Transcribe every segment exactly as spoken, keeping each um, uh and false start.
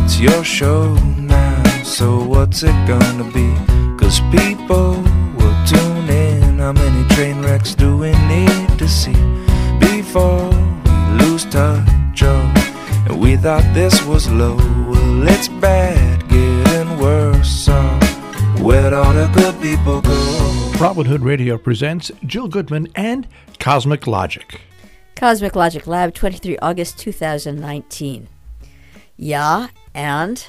it's your show now, so what's it gonna be? Cause people will tune in. How many train wrecks do we need to see before we lose touch? Oh, and we thought this was low. Well, it's bad, getting worse. So where'd all the good people go? Robin Hood Radio presents Jill Goodman and Cosmic Logic. Cosmic Logic Lab, twenty-third of August, two thousand nineteen. Yeah, and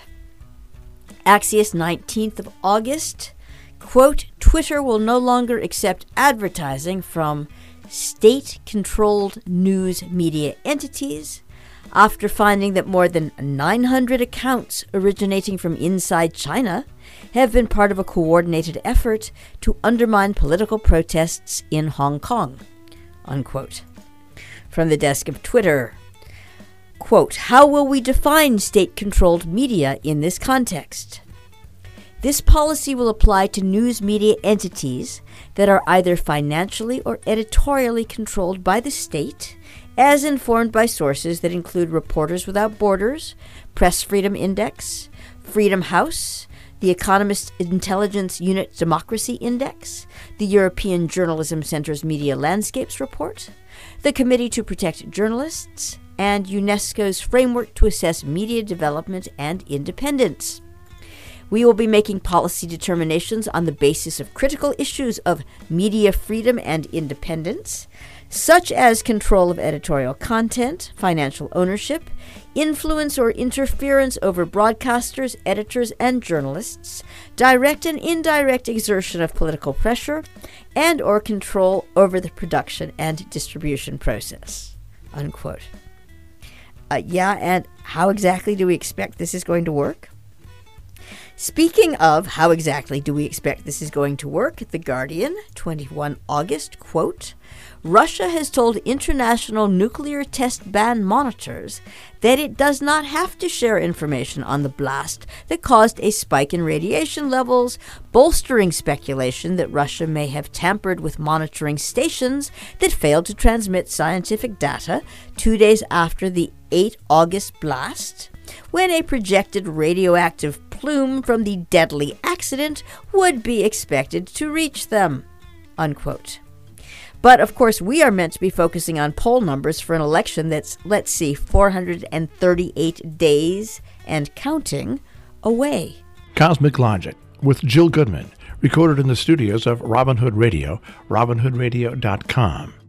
Axios, nineteenth of August. Quote, Twitter will no longer accept advertising from state-controlled news media entities after finding that more than nine hundred accounts originating from inside China have been part of a coordinated effort to undermine political protests in Hong Kong. Unquote. From the desk of Twitter. Quote, how will we define state-controlled media in this context? This policy will apply to news media entities that are either financially or editorially controlled by the state, as informed by sources that include Reporters Without Borders, Press Freedom Index, Freedom House, the Economist Intelligence Unit Democracy Index, the European Journalism Centre's Media Landscapes Report, the Committee to Protect Journalists, and UNESCO's Framework to Assess Media Development and Independence. We will be making policy determinations on the basis of critical issues of media freedom and independence, such as control of editorial content, financial ownership, influence or interference over broadcasters, editors, and journalists, direct and indirect exertion of political pressure, and or control over the production and distribution process. Unquote. Uh, yeah, and how exactly do we expect this is going to work? Speaking of how exactly do we expect this is going to work, The Guardian, twenty-first of August, quote, Russia has told international nuclear test ban monitors that it does not have to share information on the blast that caused a spike in radiation levels, bolstering speculation that Russia may have tampered with monitoring stations that failed to transmit scientific data two days after the eighth of August blast, when a projected radioactive plume from the deadly accident would be expected to reach them. Unquote. But, of course, we are meant to be focusing on poll numbers for an election that's, let's see, four hundred thirty-eight days and counting away. Cosmic Logic with Jill Goodman, recorded in the studios of Robin Hood Radio, robin hood radio dot com.